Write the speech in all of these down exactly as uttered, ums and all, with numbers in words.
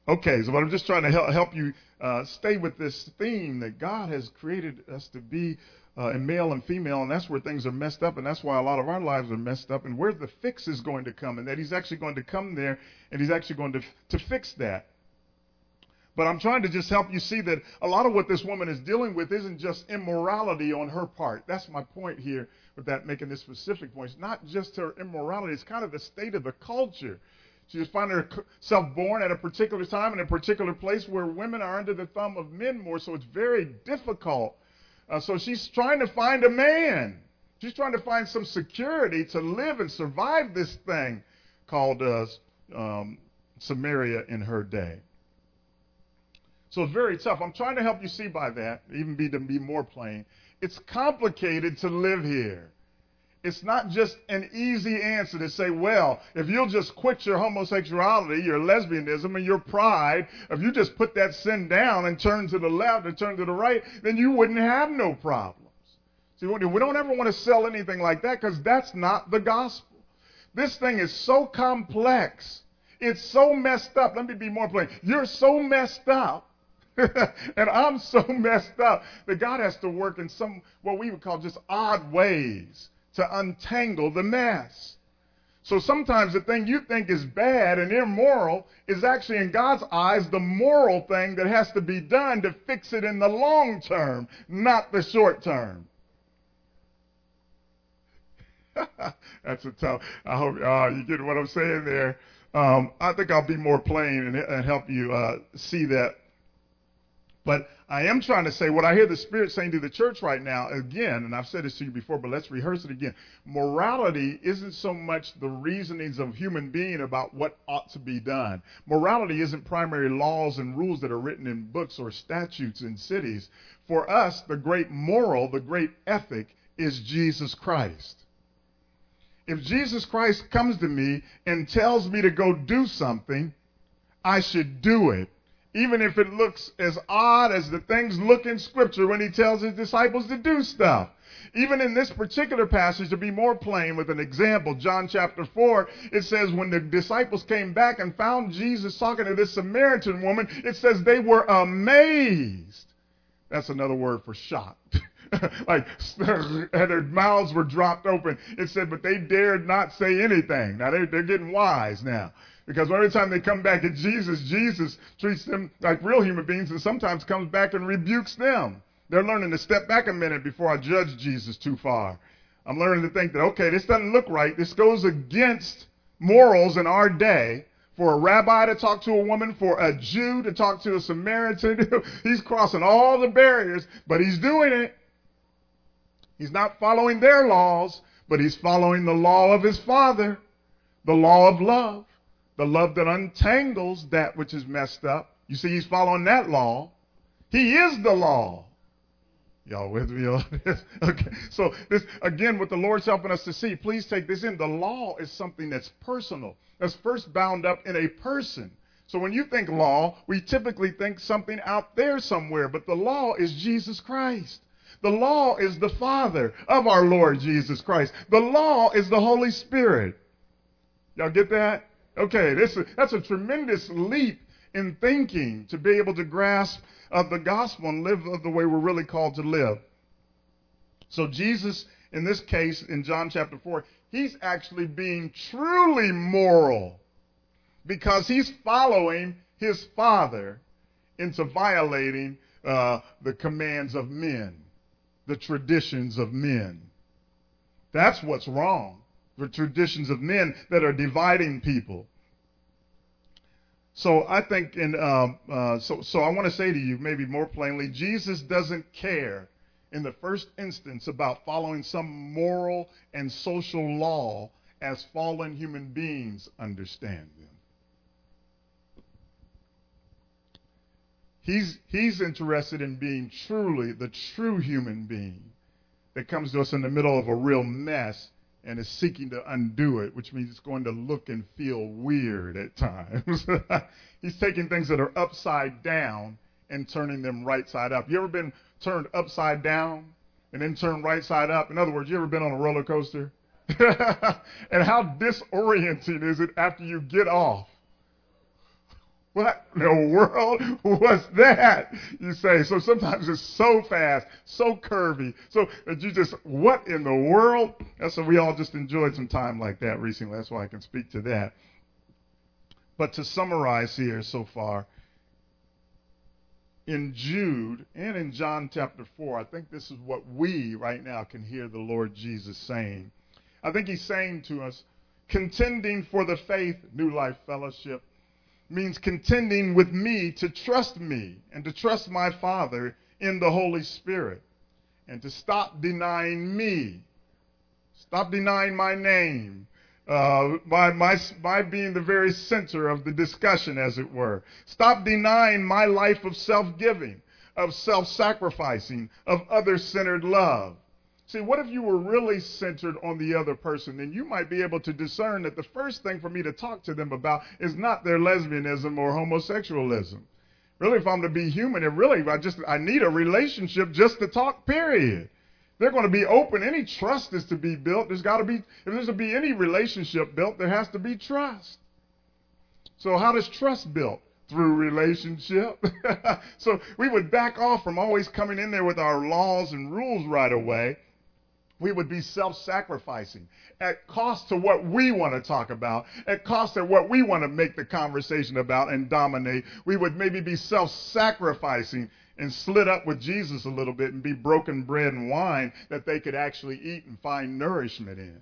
Okay, so I'm just trying to help, help you uh, stay with this theme that God has created us to be uh, in male and female, and that's where things are messed up, and that's why a lot of our lives are messed up, and where the fix is going to come, and that he's actually going to come there, and he's actually going to, to fix that. But I'm trying to just help you see that a lot of what this woman is dealing with isn't just immorality on her part. That's my point here with that, making this specific point. It's not just her immorality. It's kind of the state of the culture. She was finding herself born at a particular time in a particular place where women are under the thumb of men more, so it's very difficult. Uh, so she's trying to find a man. She's trying to find some security to live and survive this thing called uh, um, Samaria in her day. So it's very tough. I'm trying to help you see by that, even be to be more plain. It's complicated to live here. It's not just an easy answer to say, well, if you'll just quit your homosexuality, your lesbianism, and your pride, if you just put that sin down and turn to the left or turn to the right, then you wouldn't have no problems. See, we don't ever want to sell anything like that because that's not the gospel. This thing is so complex. It's so messed up. Let me be more plain. You're so messed up. And I'm so messed up that God has to work in some, what we would call just odd ways to untangle the mess. So sometimes the thing you think is bad and immoral is actually in God's eyes the moral thing that has to be done to fix it in the long term, not the short term. That's a tough, I hope uh, you get what I'm saying there. Um, I think I'll be more plain and, and help you uh, see that. But I am trying to say what I hear the Spirit saying to the church right now, again, and I've said this to you before, but let's rehearse it again. Morality isn't so much the reasonings of human being about what ought to be done. Morality isn't primary laws and rules that are written in books or statutes in cities. For us, the great moral, the great ethic is Jesus Christ. If Jesus Christ comes to me and tells me to go do something, I should do it. Even if it looks as odd as the things look in Scripture when he tells his disciples to do stuff. Even in this particular passage, to be more plain with an example, John chapter four, it says when the disciples came back and found Jesus talking to this Samaritan woman, it says they were amazed. That's another word for shocked. Like, and their mouths were dropped open. It said, but they dared not say anything. Now, they, they're getting wise now. Because every time they come back at Jesus, Jesus treats them like real human beings and sometimes comes back and rebukes them. They're learning to step back a minute before I judge Jesus too far. I'm learning to think that, okay, this doesn't look right. This goes against morals in our day. For a rabbi to talk to a woman, for a Jew to talk to a Samaritan, he's crossing all the barriers, but he's doing it. He's not following their laws, but he's following the law of his Father, the law of love. The love that untangles that which is messed up. You see, he's following that law. He is the law. Y'all with me on this? Okay. So this, again, what the Lord's helping us to see, please take this in. The law is something that's personal. That's first bound up in a person. So when you think law, we typically think something out there somewhere. But the law is Jesus Christ. The law is the Father of our Lord Jesus Christ. The law is the Holy Spirit. Y'all get that? Okay, this, that's a tremendous leap in thinking to be able to grasp uh, the gospel and live the way we're really called to live. So Jesus, in this case, in John chapter four, he's actually being truly moral because he's following his Father into violating uh, the commands of men, the traditions of men. That's what's wrong. The traditions of men that are dividing people. So I think, in um, uh, so so I want to say to you, maybe more plainly, Jesus doesn't care in the first instance about following some moral and social law as fallen human beings understand them. He's he's interested in being truly the true human being that comes to us in the middle of a real mess and is seeking to undo it, which means it's going to look and feel weird at times. He's taking things that are upside down and turning them right side up. You ever been turned upside down and then turned right side up? In other words, you ever been on a roller coaster? And how disorienting is it after you get off? What in the world was that? You say. So sometimes it's so fast, so curvy, so that you just, what in the world? That's what we all just enjoyed some time like that recently. That's why I can speak to that. But to summarize here so far, in Jude and in John chapter four, I think this is what we right now can hear the Lord Jesus saying. I think he's saying to us, contending for the faith, New Life Fellowship, means contending with me to trust me and to trust my Father in the Holy Spirit and to stop denying me, stop denying my name, uh, my, my, my being the very center of the discussion, as it were. Stop denying my life of self-giving, of self-sacrificing, of other-centered love. See, what if you were really centered on the other person? Then you might be able to discern that the first thing for me to talk to them about is not their lesbianism or homosexualism. Really, if I'm to be human, it really, I just, I need a relationship just to talk, period. They're going to be open. Any trust is to be built. There's got to be, if there's to be any relationship built, there has to be trust. So how does trust built? Through relationship. So we would back off from always coming in there with our laws and rules right away. We would be self-sacrificing at cost to what we want to talk about, at cost to what we want to make the conversation about and dominate. We would maybe be self-sacrificing and slit up with Jesus a little bit and be broken bread and wine that they could actually eat and find nourishment in.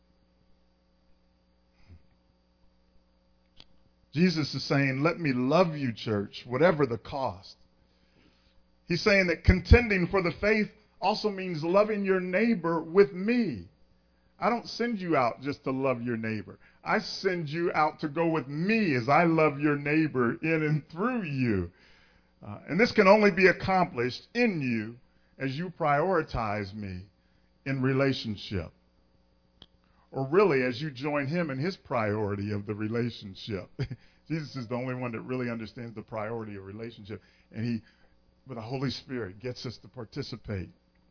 Jesus is saying, let me love you, church, whatever the cost. He's saying that contending for the faith also means loving your neighbor with me. I don't send you out just to love your neighbor. I send you out to go with me as I love your neighbor in and through you. Uh, and this can only be accomplished in you as you prioritize me in relationship. Or really as you join him in his priority of the relationship. Jesus is the only one that really understands the priority of relationship. And he, with the Holy Spirit, gets us to participate.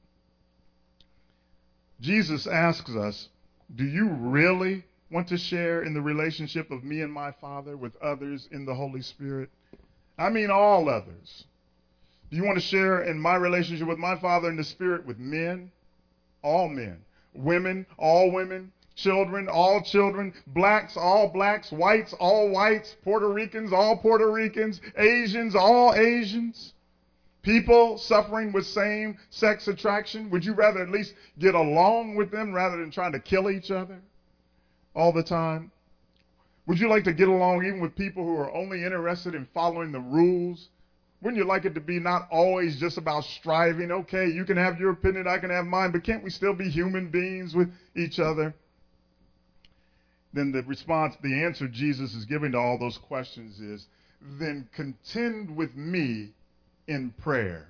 Jesus asks us, do you really want to share in the relationship of me and my Father with others in the Holy Spirit? I mean all others. Do you want to share in my relationship with my Father in the Spirit with men? All men. Women, all women. Children, all children. Blacks, all blacks. Whites, all whites. Puerto Ricans, all Puerto Ricans. Asians, all Asians. People suffering with same-sex attraction, would you rather at least get along with them rather than trying to kill each other all the time? Would you like to get along even with people who are only interested in following the rules? Wouldn't you like it to be not always just about striving? Okay, you can have your opinion, I can have mine, but can't we still be human beings with each other? Then the response, the answer Jesus is giving to all those questions is, then contend with me in prayer.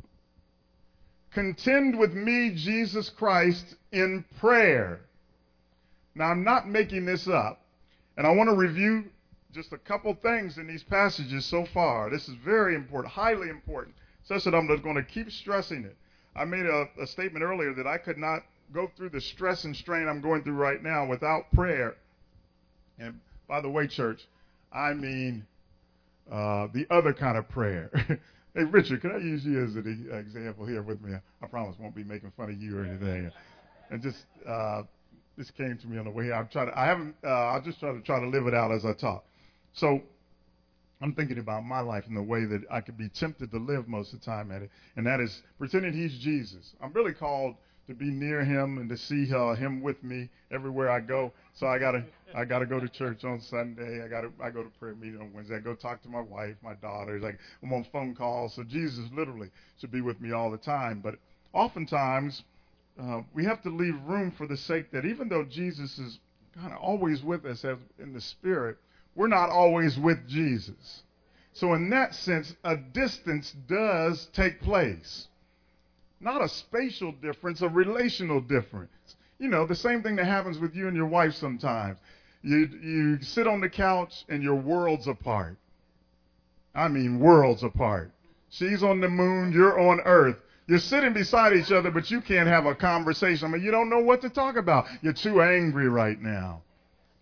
Contend with me, Jesus Christ, in prayer. Now, I'm not making this up, and I want to review just a couple things in these passages so far. This is very important, highly important, such that I'm just going to keep stressing it. I made a, a statement earlier that I could not go through the stress and strain I'm going through right now without prayer. And by the way, church, I mean uh, the other kind of prayer. Hey, Richard, can I use you as an example here with me? I promise I won't be making fun of you or anything. And just, uh, this came to me on the way here. I'm trying to, I haven't, uh, I'll just try to try to live it out as I talk. So I'm thinking about my life in the way that I could be tempted to live most of the time at it. And that is pretending he's Jesus. I'm really called to be near him and to see uh, him with me everywhere I go. So I gotta, I gotta go to church on Sunday. I gotta, I go to prayer meeting on Wednesday. I go talk to my wife, my daughters. Like I'm on phone calls. So Jesus literally should be with me all the time. But oftentimes uh, we have to leave room for the sake that even though Jesus is kind of always with us as in the Spirit, we're not always with Jesus. So in that sense, a distance does take place. Not a spatial difference, a relational difference. You know, the same thing that happens with you and your wife sometimes. You, you sit on the couch and your worlds apart. I mean worlds apart. She's on the moon, you're on Earth. You're sitting beside each other, but you can't have a conversation. I mean, you don't know what to talk about. You're too angry right now.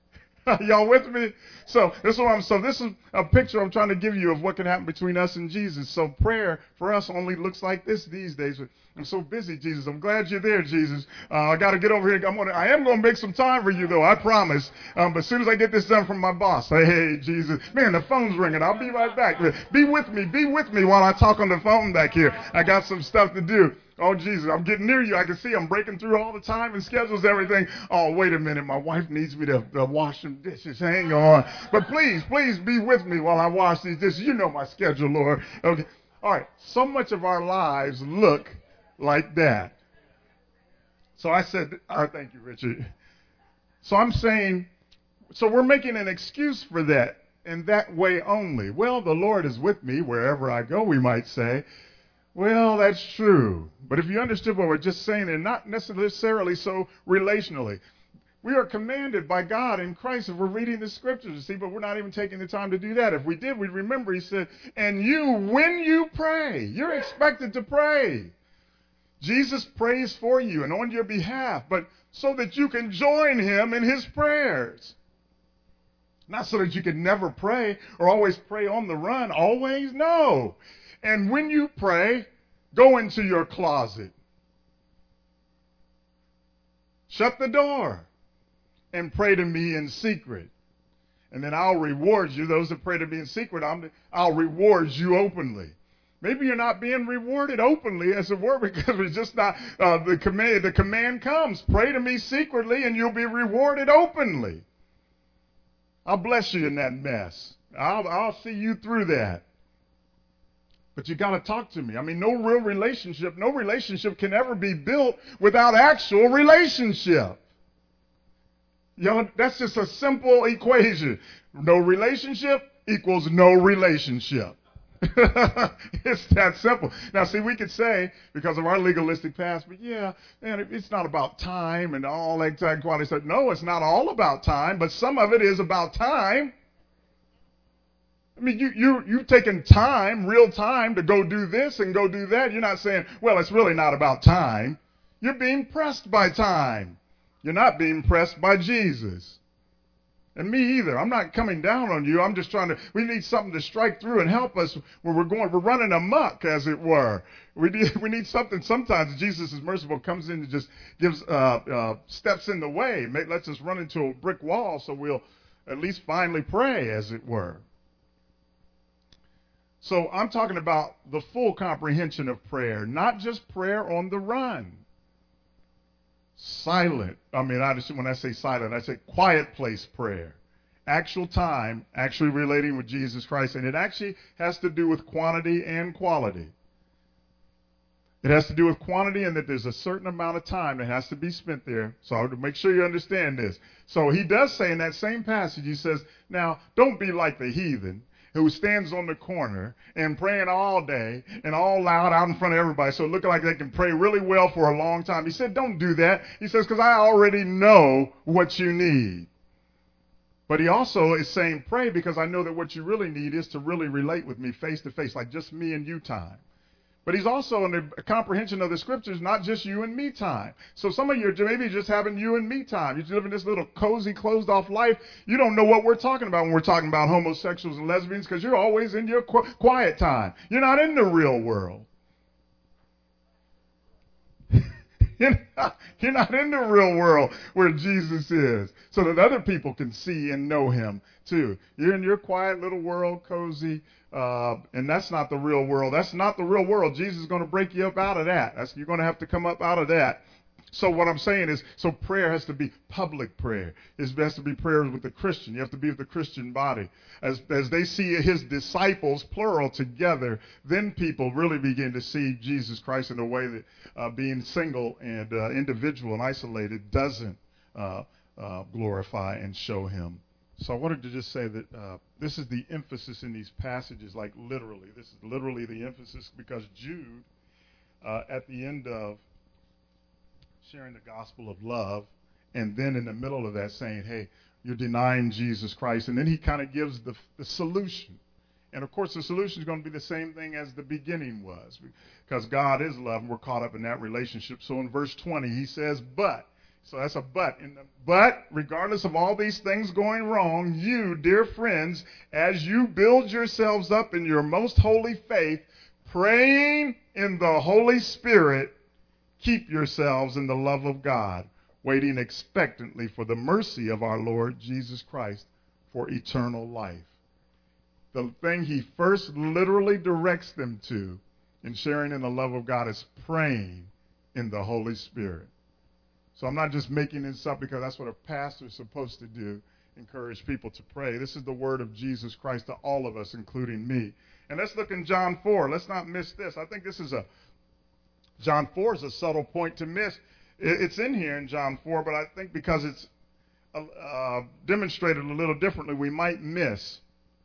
Y'all with me? So this is what I'm. So this is a picture I'm trying to give you of what can happen between us and Jesus. So prayer for us only looks like this these days. I'm so busy, Jesus. I'm glad you're there, Jesus. Uh, I got to get over here. I'm gonna. I am gonna make some time for you, though. I promise. Um, but as soon as I get this done from my boss, say, hey, Jesus, man, the phone's ringing. I'll be right back. Be with me. Be with me while I talk on the phone back here. I got some stuff to do. Oh, Jesus, I'm getting near you. I can see I'm breaking through all the time and schedules, everything. Oh, wait a minute. My wife needs me to, to wash some dishes. Hang on. But please, please be with me while I wash these dishes. You know my schedule, Lord. Okay. All right. So much of our lives look like that. So I said, oh, thank you, Richard. So I'm saying, so we're making an excuse for that in that way only. Well, the Lord is with me wherever I go, we might say. Well, that's true. But if you understood what we're just saying, and not necessarily so relationally. We are commanded by God in Christ if we're reading the scriptures, you see, but we're not even taking the time to do that. If we did, we'd remember he said, and you, when you pray, you're expected to pray. Jesus prays for you and on your behalf, but so that you can join him in his prayers. Not so that you can never pray or always pray on the run. Always? No. And when you pray, go into your closet. Shut the door and pray to me in secret. And then I'll reward you. Those that pray to me in secret, I'm, I'll reward you openly. Maybe you're not being rewarded openly, as it were, because it's just not uh, the command. The command comes, pray to me secretly, and you'll be rewarded openly. I'll bless you in that mess. I'll, I'll see you through that. But you got to talk to me. I mean, no real relationship, no relationship can ever be built without actual relationship. You know, that's just a simple equation. No relationship equals no relationship. It's that simple. Now, see, we could say, because of our legalistic past, but yeah, man, it's not about time and all that time quality stuff. No, it's not all about time, but some of it is about time. I mean, you, you, you've taken time, real time, to go do this and go do that. You're not saying, well, it's really not about time. You're being pressed by time. You're not being pressed by Jesus. And me either. I'm not coming down on you. I'm just trying to, we need something to strike through and help us when we're going, we're running amok, as it were. We need, we need something. Sometimes Jesus is merciful, comes in and just gives, uh, uh, steps in the way, make, lets us run into a brick wall so we'll at least finally pray, as it were. So I'm talking about the full comprehension of prayer, not just prayer on the run. Silent. I mean, I just, when I say silent, I say quiet place prayer. Actual time, actually relating with Jesus Christ. And it actually has to do with quantity and quality. It has to do with quantity and that there's a certain amount of time that has to be spent there. So I want to make sure you understand this. So he does say in that same passage, he says, now, don't be like the heathen who stands on the corner and praying all day and all loud out in front of everybody, so looking like they can pray really well for a long time. He said, don't do that. He says, because I already know what you need. But he also is saying, pray because I know that what you really need is to really relate with me face to face, like just me and you time. But he's also in the comprehension of the scriptures, not just you and me time. So some of you are maybe just having you and me time. You're living this little cozy, closed off life. You don't know what we're talking about when we're talking about homosexuals and lesbians because you're always in your qu- quiet time. You're not in the real world. You're not, you're not in the real world where Jesus is, so that other people can see and know him too. You're in your quiet little world, cozy, uh, and that's not the real world. That's not the real world. Jesus is going to break you up out of that. That's, you're going to have to come up out of that. So what I'm saying is, so prayer has to be public prayer. It has to be prayer with the Christian. You have to be with the Christian body. As, as they see his disciples, plural, together, then people really begin to see Jesus Christ in a way that uh, being single and uh, individual and isolated doesn't uh, uh, glorify and show him. So I wanted to just say that uh, this is the emphasis in these passages, like literally. This is literally the emphasis because Jude, uh, at the end of sharing the gospel of love, and then in the middle of that saying, hey, you're denying Jesus Christ. And then he kind of gives the, the solution. And of course, the solution is going to be the same thing as the beginning was, because God is love, and we're caught up in that relationship. So in verse twenty, he says, but, So that's a but. In the, but regardless of all these things going wrong, you, dear friends, as you build yourselves up in your most holy faith, praying in the Holy Spirit, keep yourselves in the love of God, waiting expectantly for the mercy of our Lord Jesus Christ for eternal life. The thing he first literally directs them to in sharing in the love of God is praying in the Holy Spirit. So I'm not just making this up because that's what a pastor is supposed to do, encourage people to pray. This is the word of Jesus Christ to all of us, including me. And let's look in John four. Let's not miss this. I think this is a, John four is a subtle point to miss. It's in here in John four, but I think because it's uh, demonstrated a little differently, we might miss.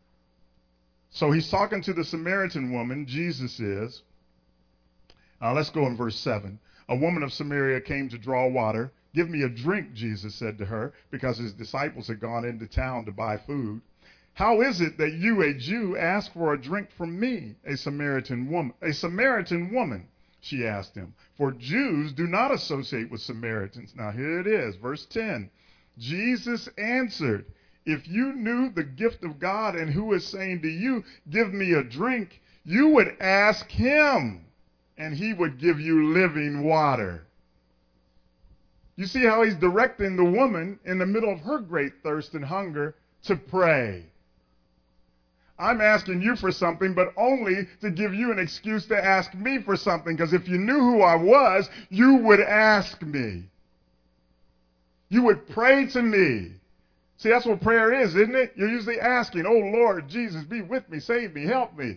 So he's talking to the Samaritan woman, Jesus is. Uh, let's go in verse seven. A woman of Samaria came to draw water. Give me a drink, Jesus said to her, because his disciples had gone into town to buy food. How is it that you, a Jew, ask for a drink from me, a Samaritan woman? A Samaritan woman, she asked him. For Jews do not associate with Samaritans. Now here it is, verse ten. Jesus answered, if you knew the gift of God and who is saying to you, give me a drink, you would ask him, and he would give you living water. You see how he's directing the woman in the middle of her great thirst and hunger to pray. I'm asking you for something, but only to give you an excuse to ask me for something, because if you knew who I was, you would ask me. You would pray to me. See, that's what prayer is, isn't it? You're usually asking, oh, Lord Jesus, be with me, save me, help me.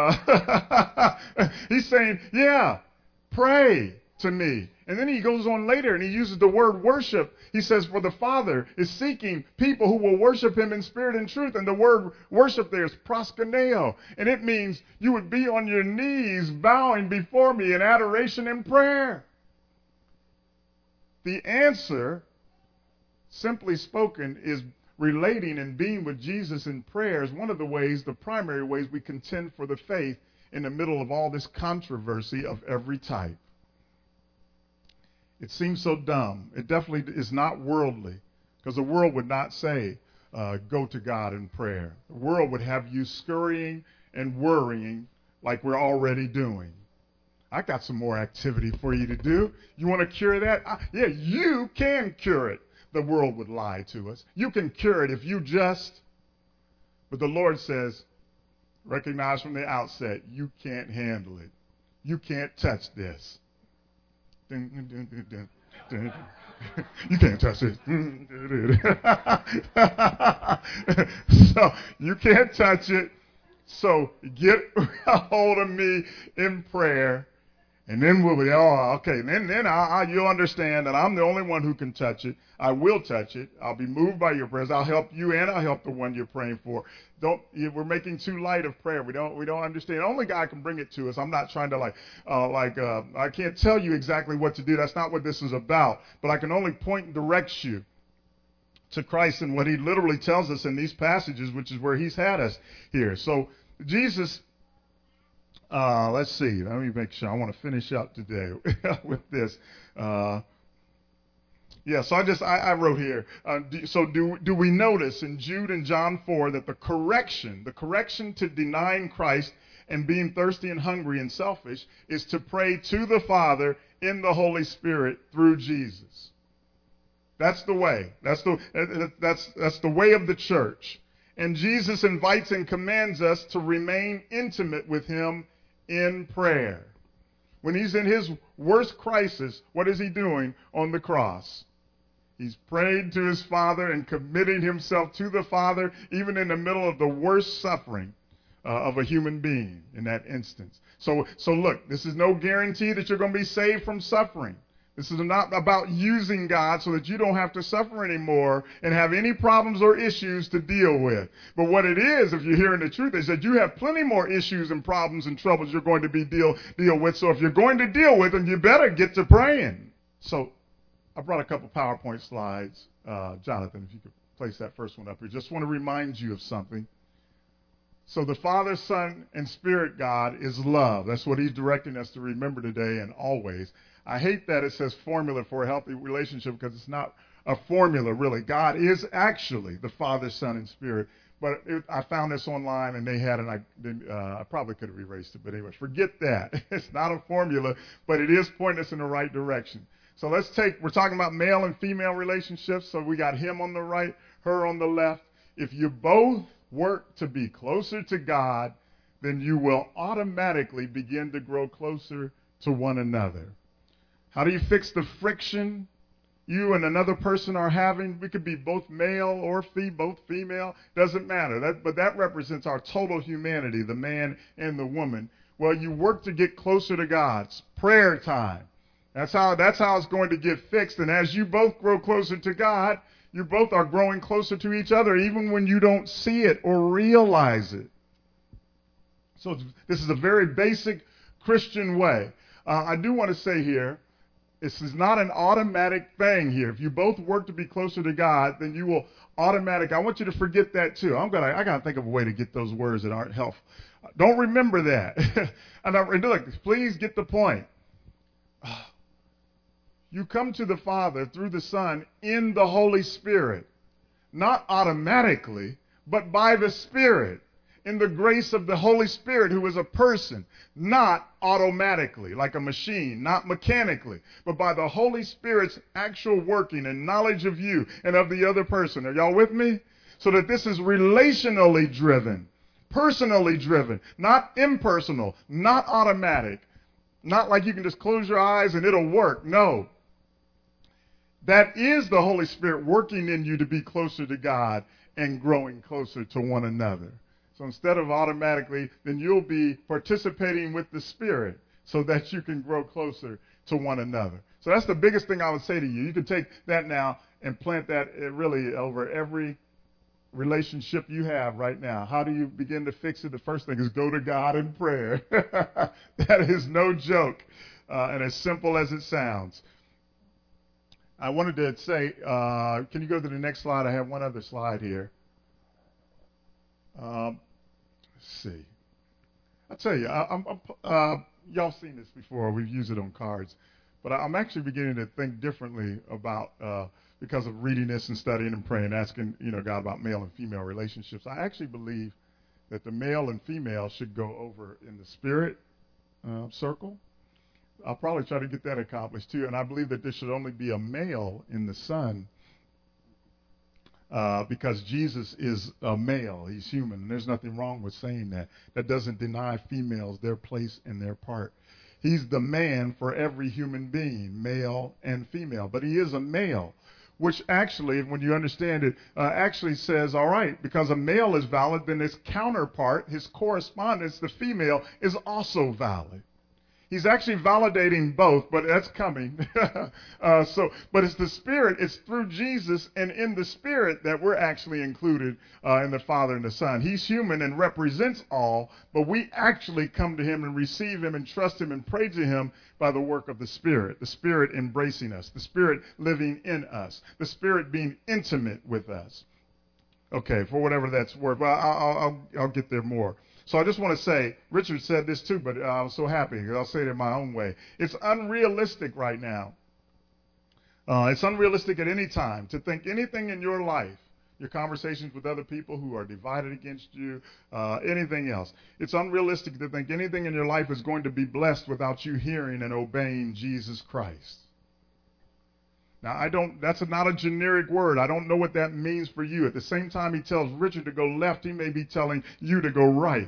Uh, he's saying, yeah, pray to me. And then he goes on later and he uses the word worship. He says, for the Father is seeking people who will worship him in spirit and truth. And the word worship there is proskuneo. And it means you would be on your knees bowing before me in adoration and prayer. The answer, simply spoken, is relating and being with Jesus in prayer is one of the ways, the primary ways we contend for the faith in the middle of all this controversy of every type. It seems so dumb. It definitely is not worldly, because the world would not say, uh, go to God in prayer. The world would have you scurrying and worrying like we're already doing. I got some more activity for you to do. You want to cure that? I, yeah, you can cure it. The world would lie to us. You can cure it if you just, but the Lord says, recognize from the outset, you can't handle it. You can't touch this. You can't touch it. So you can't touch it. So get a hold of me in prayer. And then we'll be, oh, okay. And then, then I, I, you'll understand that I'm the only one who can touch it. I will touch it. I'll be moved by your prayers. I'll help you and I'll help the one you're praying for. Don't, we're making too light of prayer. We don't, we don't understand. Only God can bring it to us. I'm not trying to like, uh, like, uh, I can't tell you exactly what to do. That's not what this is about. But I can only point and direct you to Christ and what he literally tells us in these passages, which is where he's had us here. So Jesus, Uh, let's see. Let me make sure. I want to finish up today with this. Uh, yeah, so I just, I, I wrote here. Uh, do, so do, do we notice in Jude and John four that the correction, the correction to denying Christ and being thirsty and hungry and selfish is to pray to the Father in the Holy Spirit through Jesus. That's the way. That's the, that's, that's the way of the church. And Jesus invites and commands us to remain intimate with him in prayer. When he's in his worst crisis, what is he doing on the cross? He's praying to his Father and committing himself to the Father, even in the middle of the worst suffering uh, of a human being in that instance. So, so look, this is no guarantee that you're going to be saved from suffering. This is not about using God so that you don't have to suffer anymore and have any problems or issues to deal with. But what it is, if you're hearing the truth, is that you have plenty more issues and problems and troubles you're going to be deal deal with. So if you're going to deal with them, you better get to praying. So I brought a couple PowerPoint slides. Uh, Jonathan, if you could place that first one up here. Just want to remind you of something. So the Father, Son, and Spirit God is love. That's what he's directing us to remember today and always. I hate that it says formula for a healthy relationship because it's not a formula, really. God is actually the Father, Son, and Spirit. But it, I found this online, and they had it. I, uh, I probably could have erased it, but anyway, forget that. It's not a formula, but it is pointing us in the right direction. So let's take, we're talking about male and female relationships. So we got him on the right, her on the left. If you both work to be closer to God, then you will automatically begin to grow closer to one another. How do you fix the friction you and another person are having? We could be both male or fee, both female, doesn't matter. That, but that represents our total humanity, the man and the woman. Well, you work to get closer to God. It's prayer time. That's how, that's how it's going to get fixed. And as you both grow closer to God, you both are growing closer to each other, even when you don't see it or realize it. So this is a very basic Christian way. Uh, I do want to say here, this is not an automatic thing here. If you both work to be closer to God, then you will automatic. I want you to forget that too. I'm gonna. I gotta think of a way to get those words that aren't helpful. Don't remember that. and, I, and look, please get the point. You come to the Father through the Son in the Holy Spirit, not automatically, but by the Spirit. In the grace of the Holy Spirit, who is a person, not automatically, like a machine, not mechanically, but by the Holy Spirit's actual working and knowledge of you and of the other person. Are y'all with me? So that this is relationally driven, personally driven, not impersonal, not automatic, not like you can just close your eyes and it'll work. No. That is the Holy Spirit working in you to be closer to God and growing closer to one another. So instead of automatically, then you'll be participating with the Spirit so that you can grow closer to one another. So that's the biggest thing I would say to you. You can take that now and plant that really over every relationship you have right now. How do you begin to fix it? The first thing is go to God in prayer. That is no joke, uh, and as simple as it sounds. I wanted to say, uh, can you go to the next slide? I have one other slide here. Um, let's see. I'll tell you, I, I'm, I'm, uh, y'all seen this before. We've used it on cards. But I'm actually beginning to think differently about, uh, because of reading this and studying and praying, asking, you know, God about male and female relationships. I actually believe that the male and female should go over in the spirit uh, circle. I'll probably try to get that accomplished too. And I believe that there should only be a male in the Son. Uh, because Jesus is a male, he's human, and there's nothing wrong with saying that. That doesn't deny females their place and their part. He's the man for every human being, male and female, but he is a male, which actually, when you understand it, uh, actually says, all right, because a male is valid, then his counterpart, his correspondence, the female, is also valid. He's actually validating both, but that's coming. uh, so, but it's the Spirit, it's through Jesus and in the Spirit that we're actually included uh, in the Father and the Son. He's human and represents all, but we actually come to him and receive him and trust him and pray to him by the work of the Spirit. The Spirit embracing us, the Spirit living in us, the Spirit being intimate with us. Okay, for whatever that's worth. Well, I'll, I'll, I'll get there more. So I just want to say, Richard said this too, but I was so happy because I'll say it in my own way. It's unrealistic right now. Uh, it's unrealistic at any time to think anything in your life, your conversations with other people who are divided against you, uh, anything else. It's unrealistic to think anything in your life is going to be blessed without you hearing and obeying Jesus Christ. Now, I don't, that's not a generic word. I don't know what that means for you. At the same time he tells Richard to go left, he may be telling you to go right.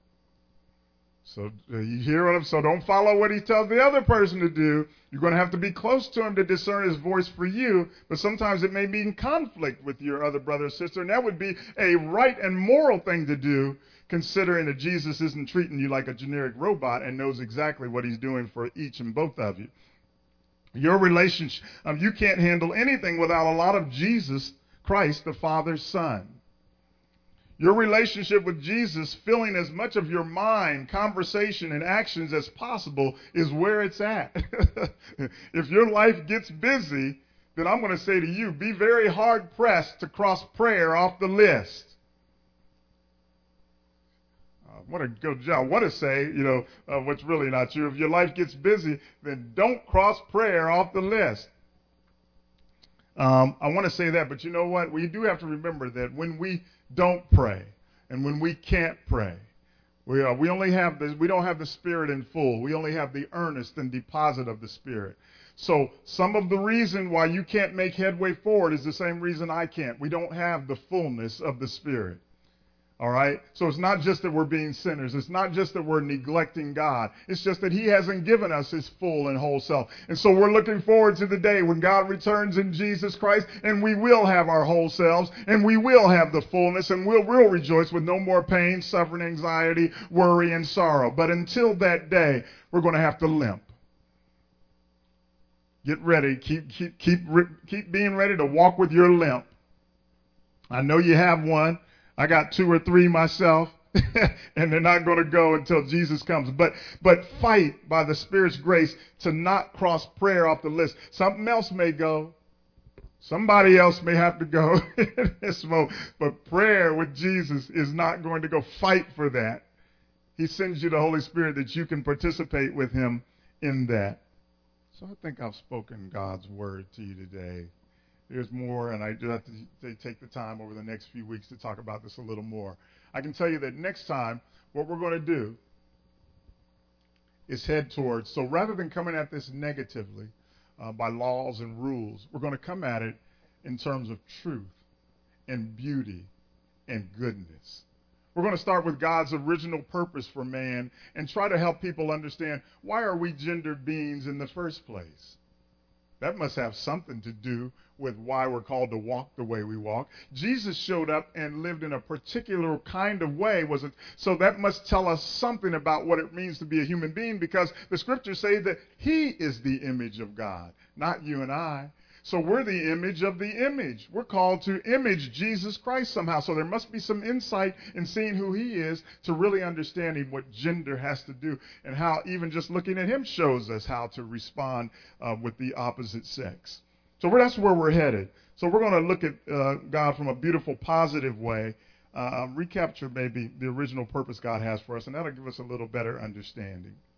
So uh, you hear him? So don't follow what he tells the other person to do. You're going to have to be close to him to discern his voice for you. But sometimes it may be in conflict with your other brother or sister. And that would be a right and moral thing to do, considering that Jesus isn't treating you like a generic robot and knows exactly what he's doing for each and both of you. Your relationship, um, you can't handle anything without a lot of Jesus Christ, the Father's Son. Your relationship with Jesus, filling as much of your mind, conversation, and actions as possible is where it's at. If your life gets busy, then I'm going to say to you, be very hard-pressed to cross prayer off the list. Uh, what a good job. What to say, you know, uh, what's really not true. If your life gets busy, then don't cross prayer off the list. Um, I want to say that, but you know what? We do have to remember that when we don't pray and when we can't pray, we are, we only have the, we don't have the Spirit in full. We only have the earnest and deposit of the Spirit. So some of the reason why you can't make headway forward is the same reason I can't. We don't have the fullness of the Spirit. All right? So it's not just that we're being sinners. It's not just that we're neglecting God. It's just that he hasn't given us his full and whole self. And so we're looking forward to the day when God returns in Jesus Christ, and we will have our whole selves, and we will have the fullness, and we'll, we'll rejoice with no more pain, suffering, anxiety, worry, and sorrow. But until that day, we're going to have to limp. Get ready. Keep, keep, keep, keep being ready to walk with your limp. I know you have one. I got two or three myself, and they're not going to go until Jesus comes. But but fight by the Spirit's grace to not cross prayer off the list. Something else may go. Somebody else may have to go in this moment. But prayer with Jesus is not going to go. Fight for that. He sends you the Holy Spirit that you can participate with him in that. So I think I've spoken God's word to you today. There's more, and I do have to take the time over the next few weeks to talk about this a little more. I can tell you that next time, what we're going to do is head towards, so rather than coming at this negatively uh, by laws and rules, we're going to come at it in terms of truth and beauty and goodness. We're going to start with God's original purpose for man and try to help people understand, why are we gendered beings in the first place? That must have something to do with why we're called to walk the way we walk. Jesus showed up and lived in a particular kind of way. Was it? So that must tell us something about what it means to be a human being, because the scriptures say that he is the image of God, not you and I. So we're the image of the image. We're called to image Jesus Christ somehow. So there must be some insight in seeing who he is to really understanding what gender has to do, and how even just looking at him shows us how to respond uh, with the opposite sex. So we're, that's where we're headed. So we're going to look at uh, God from a beautiful, positive way, uh, recapture maybe the original purpose God has for us, and that'll give us a little better understanding.